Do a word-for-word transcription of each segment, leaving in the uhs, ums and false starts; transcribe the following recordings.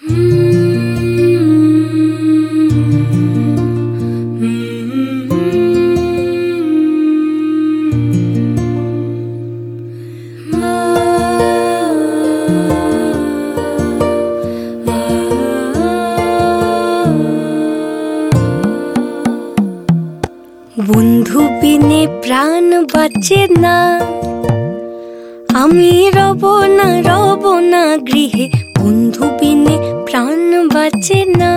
বন্ধু বিনে প্রাণ বাঁচে না, আমি রব না রব না গৃহে। বন্ধু বিনে প্রাণ বাঁচে না,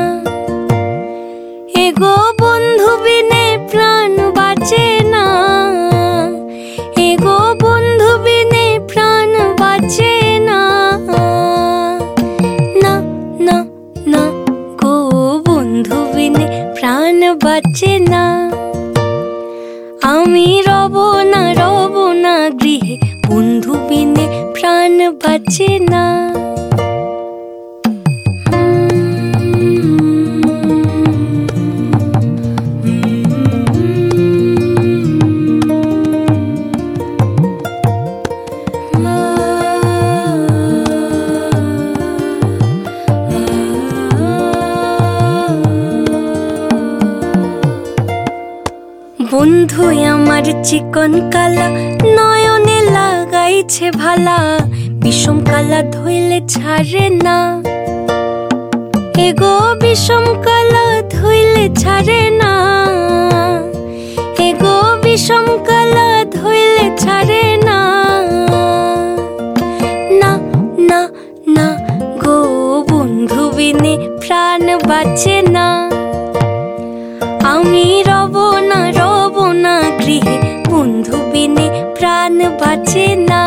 এগো বন্ধু বিনে প্রাণ বাঁচে না, এগো বন্ধু বিনে প্রাণ বাঁচে না। না না না গো বন্ধু বিনে প্রাণ বাঁচে না, আমি রব না রব না গৃহে। বন্ধু বিনে প্রাণ বাঁচে না। বন্ধু আমার চিকন কালা নয়নে লাগাইছে ভালা, বিষম কালা ধইলে ছাড়ে না, এগো বিষম কালা ধইলে ছাড়ে না, এগো বিষম কালা ধইলে ছাড়ে না। না না না গো বন্ধু বিনে প্রাণ বাঁচে না, আমি রব না রব না গৃহে। বন্ধু বিনে প্রাণ বাঁচে না।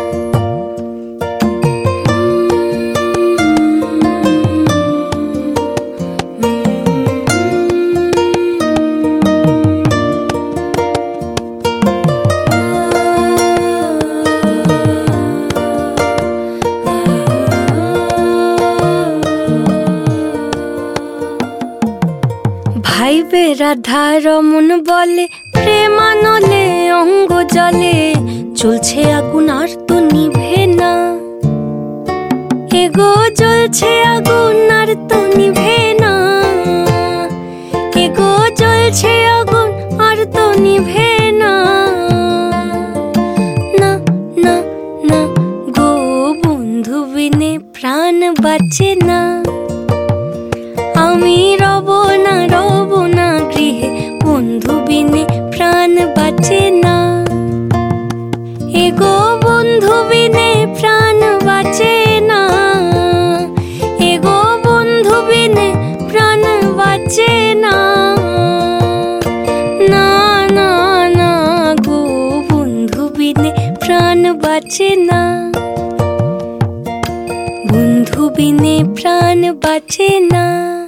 ভাইবে রাধা রমন বলে, প্রেমানলে অঙ্গ জলে, চলছে আগুন আর তো নিভে না, এগো জ্বলছে আগুন আর তো নিভে না, এগো জ্বলছে আগুন আর তো নিভে না। না না না গো বন্ধু বিনে প্রাণ বাঁচে না, আমি রব না রব না গৃহে। বন্ধু বিনে প্রাণ বাঁচে না, এগো বন্ধু বিনে প্রাণ বাঁচে না, এগো বন্ধু বিনে প্রাণ বাঁচে না। না না না গো বন্ধু বিনে প্রাণ বাঁচে না, বন্ধু বিনে প্রাণ বাঁচে না।